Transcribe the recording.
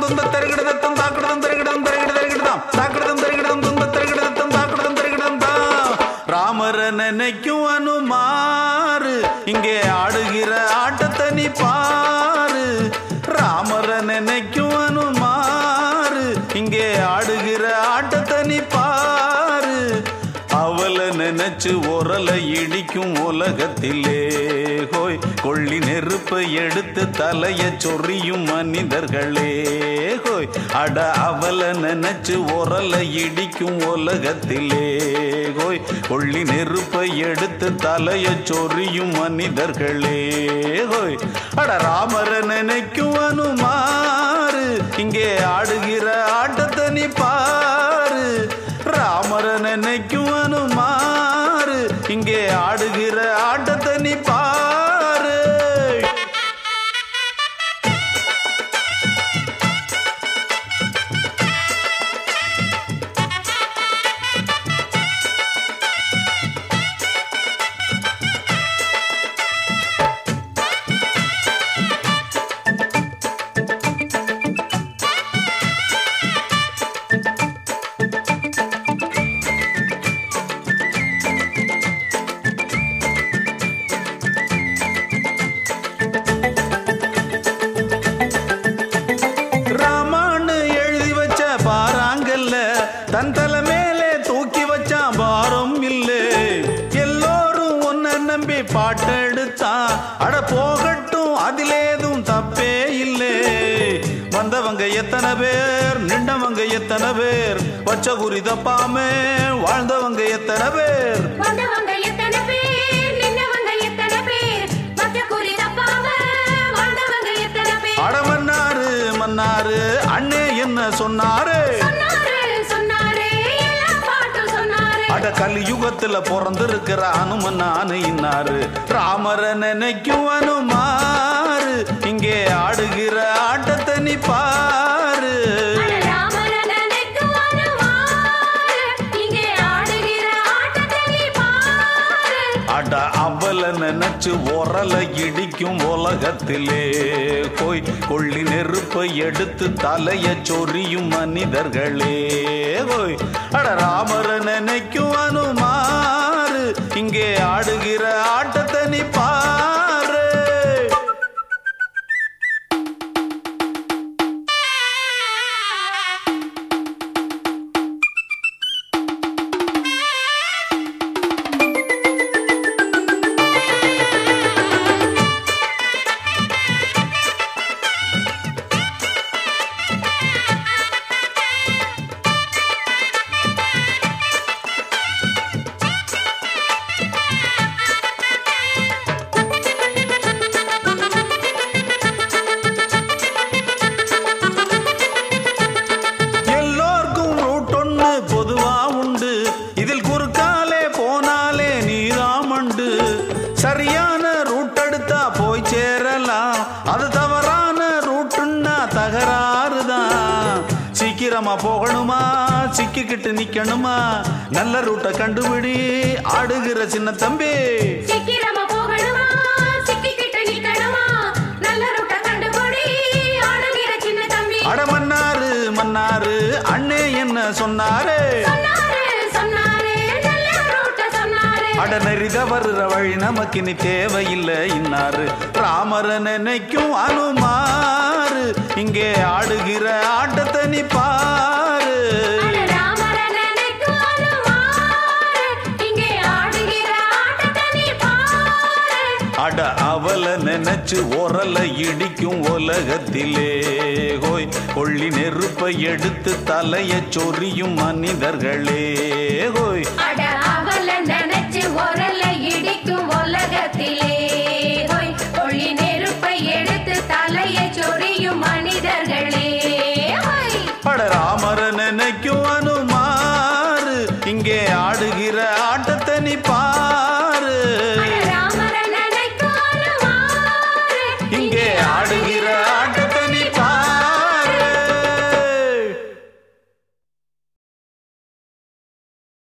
துன்ப தருகிடதத்தம் தாக்கிடதம் தருகிடம் தருகிடம் தாக்கிடதம் தருகிடம் துன்ப தருகிடதத்தம் தாக்கிடதம் தருகிடம் தான். ராமர நினைக்கும் அனுமாரு இங்கே ஆடுகிற ஆட்டத்தை நீ பாரு. ராமர நினைக்கும் அனுமாரு இங்கே ஆடுகிற ஆட்டத்தை நீ பாரு. அவளை நினைச்சு உரலை இடிக்கும் உலகத்திலே ஹோய் கொள்ளி நெருப்பை எடுத்து தலைய சொறியும் மனிதர்களே ஹோய். அட அவளை நினைச்சு உரலை இடிக்கும் உலகத்திலே ஹோய் கொள்ளி நெருப்பை எடுத்து தலைய சொறியும் மனிதர்களே ஹோய். அட ராமர நினைக்கும் அனுமாரு இங்கே ஆடுகிற ஆட்டத்தை நீ பாரு. ராமர நினைக்கும் அனுமாரு இங்கே ஆடுகிற ஆட்டத்தை நீ பாரு. தன் தலை மேலே தூக்கி வச்சான் பாரம் இல்லை. எல்லோரும் ஒன்ன நம்பி பாட்டெடுத்தான். அட போகட்டும் அதிலேதும் தப்பே இல்லை. வந்தவங்க எத்தனை பேர் நின்றவங்க எத்தனை பேர் வச்ச குறி தப்பாமே வாழ்ந்தவங்க எத்தனை பேர். அட மன்னாரு மன்னாரு அண்ணே என்ன சொன்னாரு. அட கலியுகத்துல பிறந்திருக்கிற அனுமன் நானு இன்னாரு. ராமர நினைக்கும் அனுமாரு இங்கே ஆடுகிற ஆட்டத்தை நீ பாரு. அட அவளை நினைச்சு உரலை இடிக்கும் உலகத்திலே போய் கொள்ளி நெருப்பை எடுத்து தலைய சொறியும் மனிதர்களே போய். அட ராமர நினைக்கும் அனுமாரு இங்கே ஆடுகிற ஆட்டத்தை நீ பாரு. சரியான ரூட் எடுத்தா போய் சேரலாம். அது தவறான ரூட்டுன்னா தகராறுதான். சீக்கிரமா போகணுமா சிக்கிக்கிட்டு நிக்கணுமா நல்ல ரூட்டை கண்டுபிடி ஆடுகிற சின்ன தம்பி. சீக்கிரமா போகணுமா சிக்கிக்கிட்டு நிக்கணுமா நல்ல ரூட்டை கண்டுபிடி ஆடுகிற சின்ன தம்பி. அட மன்னாரு மன்னாரு அண்ணே என்ன சொன்னாரு. அட நெறித வருற வழி நமக்கு இனி தேவையில்லை இன்னாரு. ராமர நினைக்கும் அனுமாரு இங்கே ஆடுகிற ஆட்டத்தை நீ பாரு. அட அவளை நினைச்சு உரலை இடிக்கும் உலகத்திலே ஹோய் கொள்ளி நெருப்பை எடுத்து தலைய சொறியும் மனிதர்களே ஹோய். அட அவளை நினைச்சு உரலை இடிக்கும் உலகத்திலே ஹோய் கொள்ளி நெருப்பை எடுத்து தலைய சொறியும் மனிதர்களே ஹோய். அட ராமர நினைக்கும் அனுமாரு இங்கே ஆடுகிற ஆட்டத்தை நீ பாரு.